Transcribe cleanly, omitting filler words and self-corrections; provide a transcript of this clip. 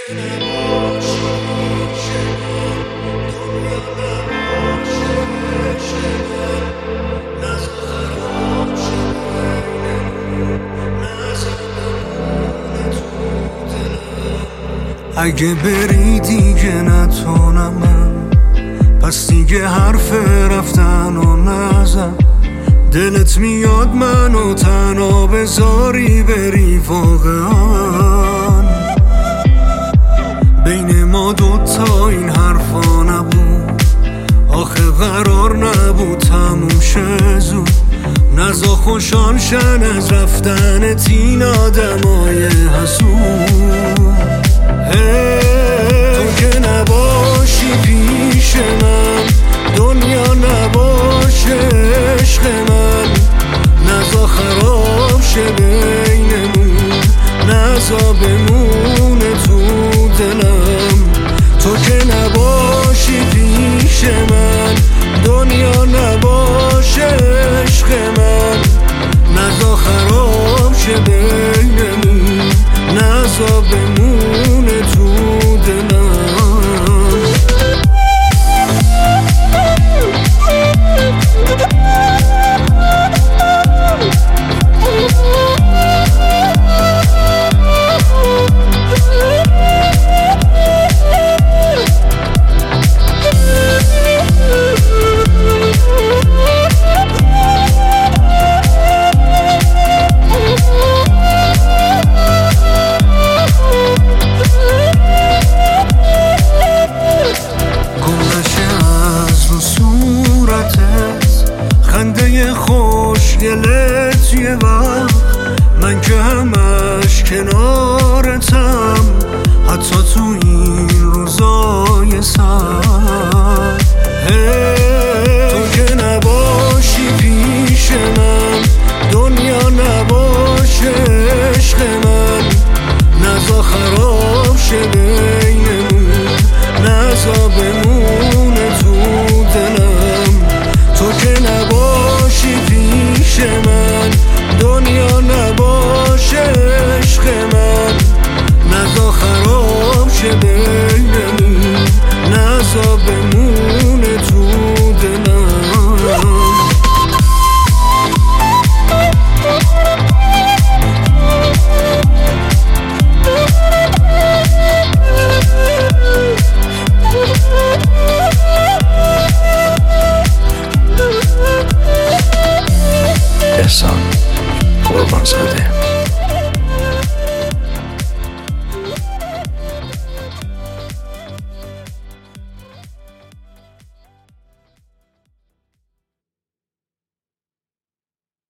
اگه بری دیگه نتونم من، پس دیگه حرف رفتن و نزن. دلت میاد منو تنها بذاری بری واقعا. بین ما دوتا این حرفا نبود، آخه قرار نبود تموم شه زود. نزا خوشحال شن از رفتنت این آدمای حسود.